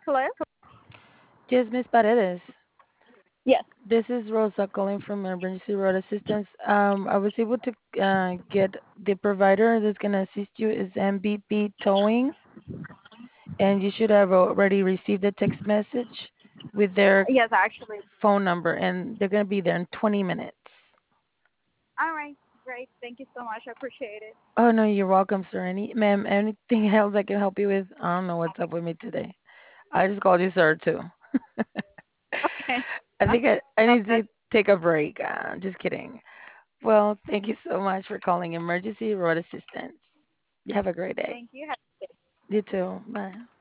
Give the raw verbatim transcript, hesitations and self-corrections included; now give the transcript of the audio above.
Hello? Yes, Miss Paredes. Yes. This is Rosa calling from Emergency Road Assistance. Um, I was able to uh, get the provider that's going to assist you is M B P Towing, and you should have already received a text message with their Yes, actually. phone number, and they're going to be there in twenty minutes. All right. Great. Thank you so much. I appreciate it. Oh, no, you're welcome, sir. Any, ma'am, anything else I can help you with? I don't know what's up with me today. I just called you sir, too. Okay. I think I, I No, need that's to take a break. Uh, just kidding. Well, thank you so much for calling Emergency Road Assistance. You have a great day. thank you. Have a good day. You too. Bye.